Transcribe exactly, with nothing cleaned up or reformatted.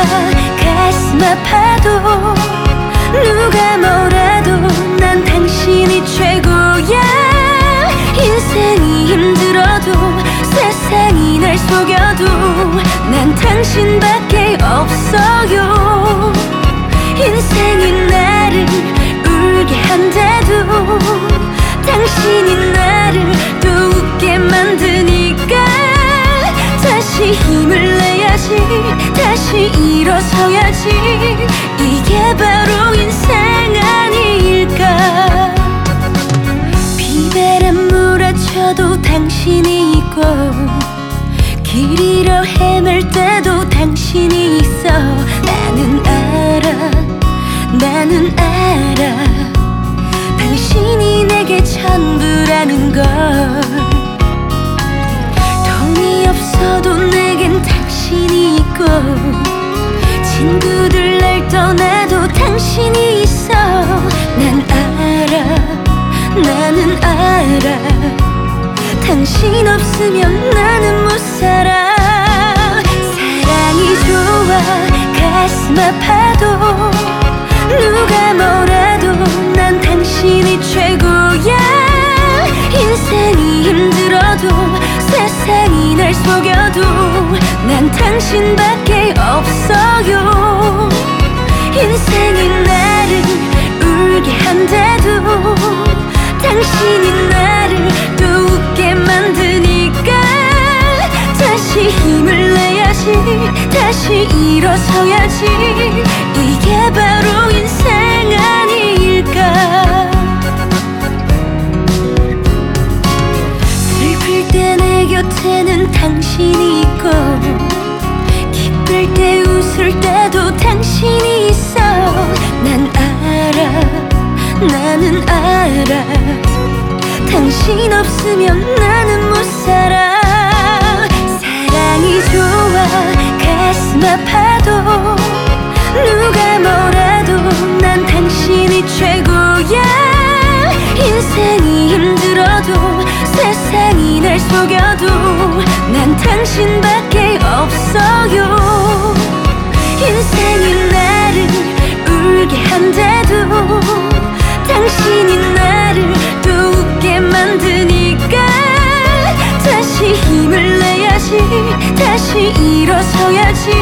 가슴 아파도 누가 뭐라도 난 당신이 최고야. 인생이 힘들어도 세상이 날 속여도 난 당신밖에 없어요. 인생이 나를 울게 한데도 당신이 나를 또 웃게 만드니까 다시 힘을 내야지, 다시 일어서야지. 이게 바로 인생 아닐까. 비바람 몰아쳐도 당신이 있고 길 잃어 헤맬 때도 당신이 있어. 나는 알아, 나는 알아. 당신이 내게 전부라는 걸. 돈이 없어도 내겐 당신이 있고 친구들 날 떠나도 당신이 있어. 난 알아, 나는 알아. 당신 없으면 나는 못 살아. 사랑이 좋아 가슴 아파도 누가 뭐라도 난 당신이 최고야. 인생이 힘들어도 세상이 날 속여도 난 당신밖에 없어요. 인생이 나를 울게 한데도 당신이 나를 또 웃게 만드니까 다시 힘을 내야지, 다시 일어서야지. 이게 바로 인생 아닐까. 슬플 때 내 곁에는 당신이 있고 기쁠 때 웃을 때도 당신이 있어. 난 알아, 나는 알아. 당신 없으면 나는 못 살아. 사랑이 좋아 가슴 아파도 누가 뭐라도 난 당신이 최고야. 인생이 힘들어도 세상이 날 속여도 난 당신밖에 없어요. 인생이 나를 울게 한데도 당신이 나를 또 웃게 만드니까 다시 힘을 내야지, 다시 일어서야지.